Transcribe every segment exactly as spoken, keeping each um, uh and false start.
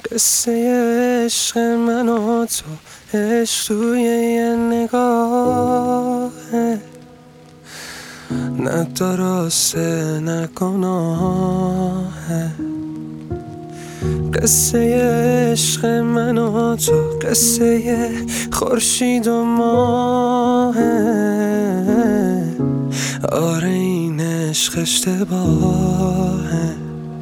قصه عشق من و تو، عشق توی یه نگاهه، نه درسته نه گناهه. قصه عشق من و تو، قصه خورشید و ماهه. آره این عشق اشتباهه.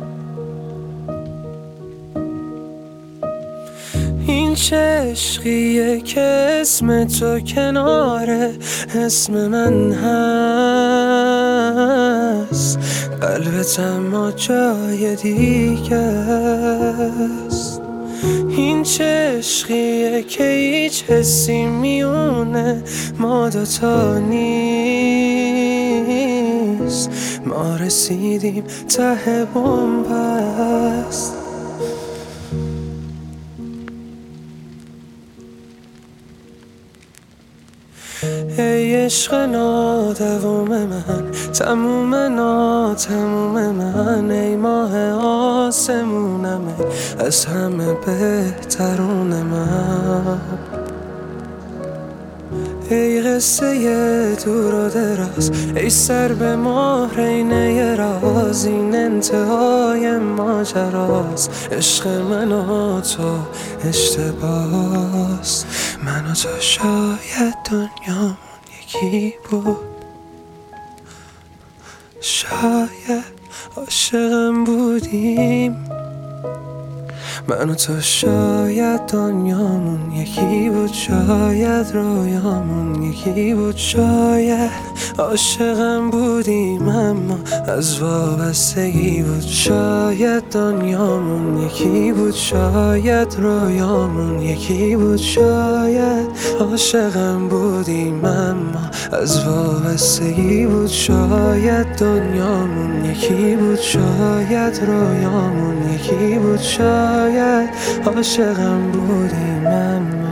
این چه عشقیه که اسم تو کناره اسم من هست، قلبت اما جای دیگه است. این چه عشقیه که هیچ حسی میونه ما دوتا نیست، ما رسیدیم ته بن‌بست. ای عشق نادوم من، تموم ناتموم من، ای ماه آسمونم، از همه بهترون من. ای قصه دور و دراز، ای سر به مهرینه راز، این انتهای ماجراست. عشق من و تو اشتباس، من و تو شاید دنیامون یکی بود، شاید عاشقم بودیم. من و تو شاید دنیامون یکی بود، شاید رویامون یکی بود، شاید عاشقم بودیم اما از وابستگی بود. شاید دنیامون یکی بود، شاید رویامون یکی بود، شاید عاشقم بودیم اما از وابستگی بود. شاید دنیامون یکی بود، شاید رویامون یکی بود، شاید عاشقم بودیم اما